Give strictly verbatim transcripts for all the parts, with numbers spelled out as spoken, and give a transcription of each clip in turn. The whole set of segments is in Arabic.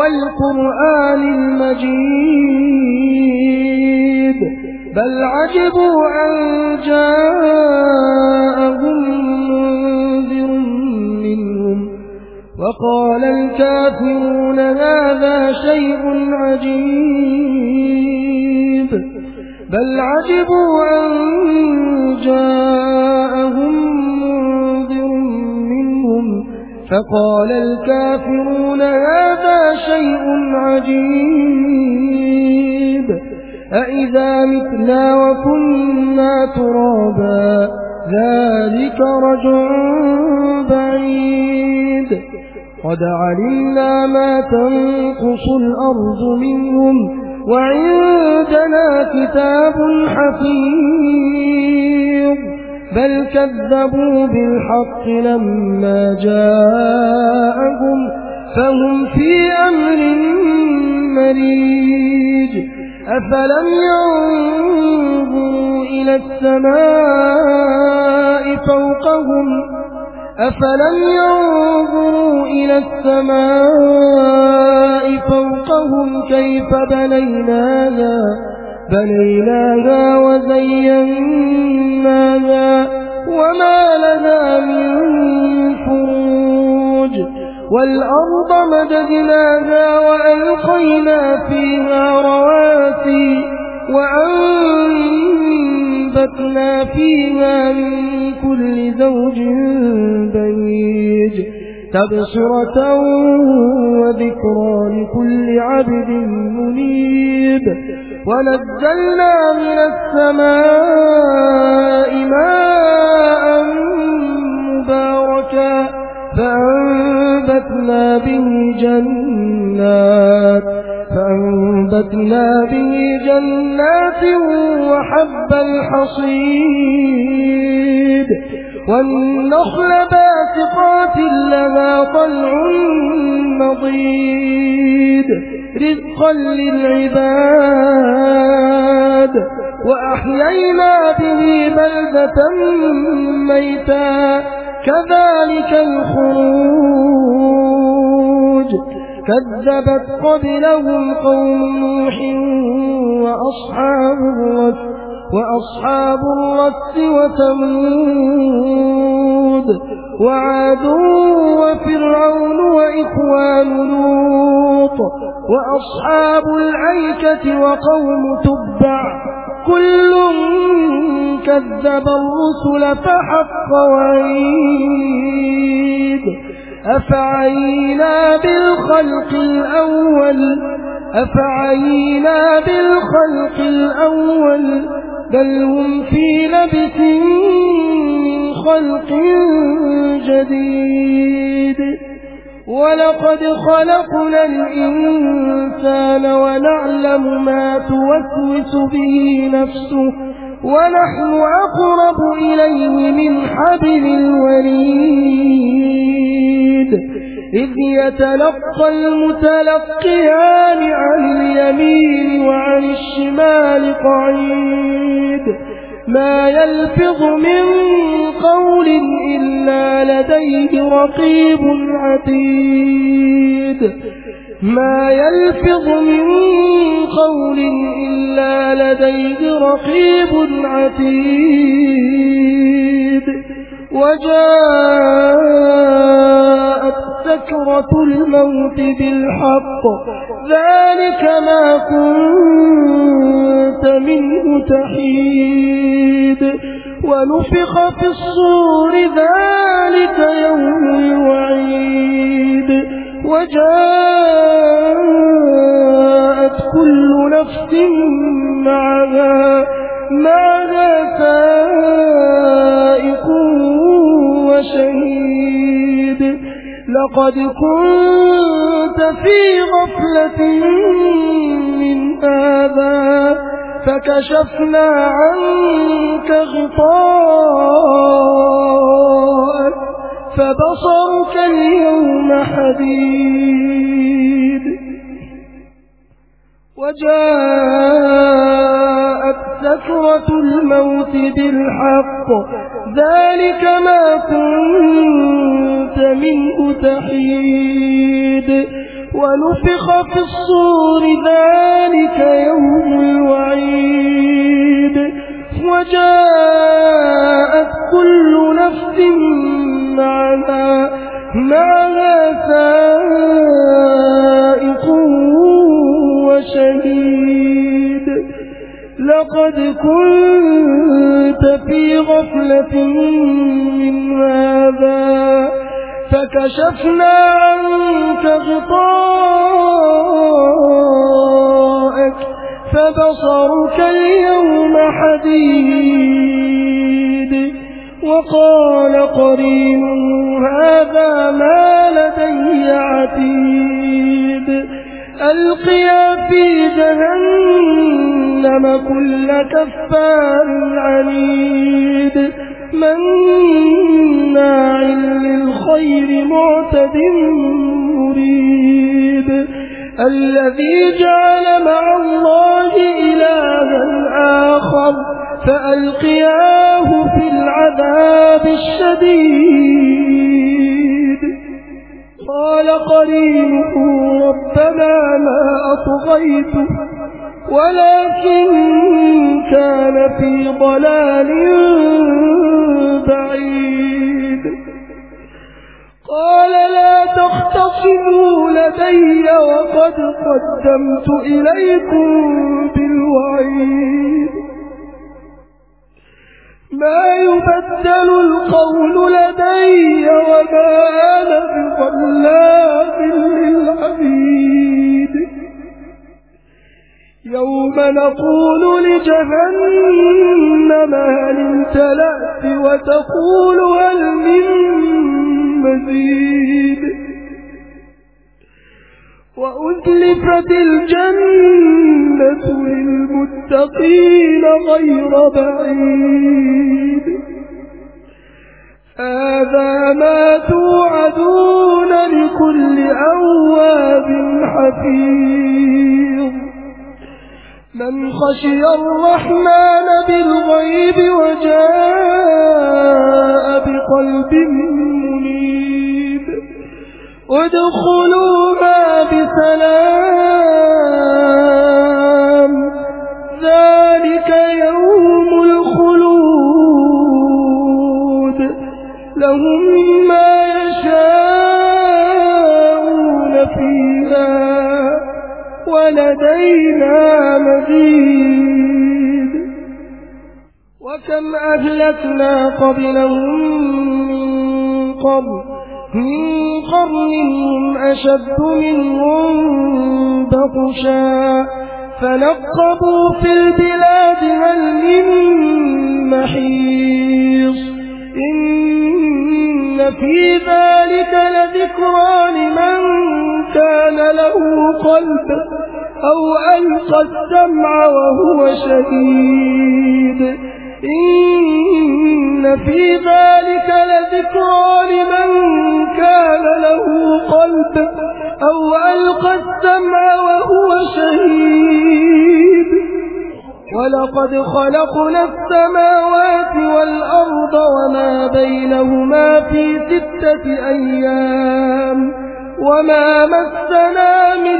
والقرآن المجيد بل عجبوا أن جاءهم منذر منهم وقال الكافرون هذا شيء عجيب بل عجبوا أن جاءهم منذر منهم فقال الكافرون هذا شيء عجيب أإذا متنا وكنا ترابا ذلك رجع بعيد قد علمنا ما تنقص الأرض منهم وعندنا كتاب حفيظ بل كذبوا بالحق لما جاءهم فهم في أمر مريج أفلم ينظروا إلى السماء فوقهم أفلم ينظروا إلى السماء فوقهم كيف بنيناها بنيناها وزيناها وما لها من فروج والأرض مددناها وألقينا فيها رواسي وأنبتنا فيها من كل زوج بهيج تبصرة وذكرى لكل عبد منيب ونزلنا من السماء ماء مباركا فأنبتنا به جنات فأنبتنا به جنات وحب الحصيد والنخل باسقات لها طلع نضيد رزقا للعباد وأحيينا به بلدة ميتا كذلك الخروج كذبت قبلهم قوم نوح وأصحاب الرس وأصحاب الرس وثمود وعاد وفرعون وإخوان لوط وأصحاب الأيكة وقوم تبع كل كذب الرسل فحق وعيد أفعينا بالخلق الأول أفعينا بالخلق الأول بل هم في لبس من خلق جديد ولقد خلقنا الإنسان ونعلم ما توسوس به نفسه ونحن أقرب إليه من حبل الوريد إذ يتلقى المتلقيان عن اليمين وعن الشمال قعيد ما يلفظ من قول إلا لديه رقيب عتيد ما يلفظ من قول إلا لديه رقيب عتيد وجاءت سكرة الموت بالحق ذلك ما كنت منه تحيد ونفخ في الصور ذلك يوم الوعيد وجاءت كل نفس معها معها سائق وشهيد لقد كنت في غفلة من هذا فكشفنا عنك غطاءك فبصرك اليوم حديد وجاءت سكرة الموت بالحق ذلك ما كنت منه تحيد ونفخ في الصور ذلك يوم الوعيد وجاءت كل نفس معها معها سائق وشهيد لقد كنت في غفلة من هذا فكشفنا عنك غطاءك فبصرك اليوم حديد وقال قرينه هذا ما لدي عتيد ألقيا في جهنم كل كفار عنيد مناع للخير معتد مريب الذي جعل مع الله إلها آخر فألقياه في العذاب الشديد قال قرينه ربنا ما أطغيته ولكن كان في ضلال بعيد قال لا تختصموا لدي وقد قدمت إليكم بالوعيد ما يبدل القول لدي وما أنا بظلام للعبيد يوم نقول لجهنم هل امتلأت وتقول هل من مزيد وأزلفت الجنة للمتقين غير بعيد هذا ما توعدون لكل أواب حفيظ من خشي الرحمن بالغيب وجاء بقلب منيب ادخلوها بسلام ذلك يوم الخلود لهم ما يشاءون فيها ولدينا مزيد وكم أهلكنا قبلهم من قرن من قرن هم أشد منهم بطشا فنقبوا في البلاد هل من محيص إن في ذلك لذكرى لمن كان له قلب أو ألقى السمع وهو شهيد إن في ذلك لذكرى لمن كان له قلب أو ألقى السمع وهو شهيد ولقد خلقنا السماوات والأرض وما بينهما في ستة أيام وما مسنا من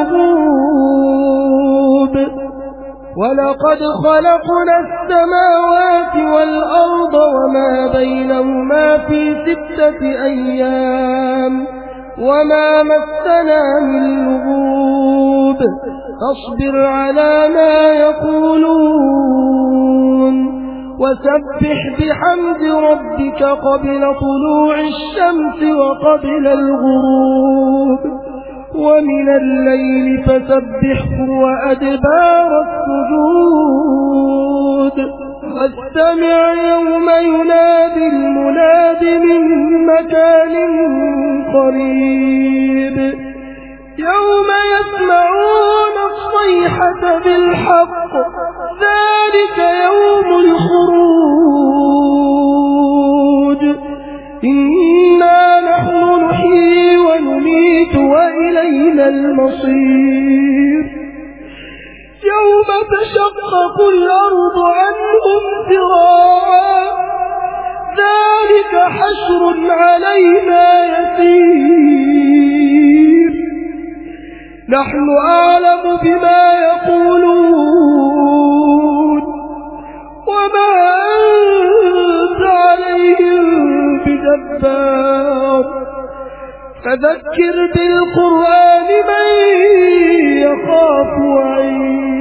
لغوب ولقد خلقنا السماوات والأرض وما بينهما في ستة أيام وما مسنا من لغوب فاصبر على ما يقولون وسبح بحمد ربك قبل طلوع الشمس وقبل الغروب ومن الليل فسبحه وأدبار السجود واستمع يوم ينادي المناد من مكان قريب يوم يسمعون الصيحة بالحق ذلك يوم الخروج إنا نحن نحيي ونميت وإلينا المصير يوم تشقق الأرض عنهم سراعا ذلك حشر علينا يسير نحن أعلم بما يقولون وما أنت عليهم بجبار فذكر بالقرآن من يخاف وعيد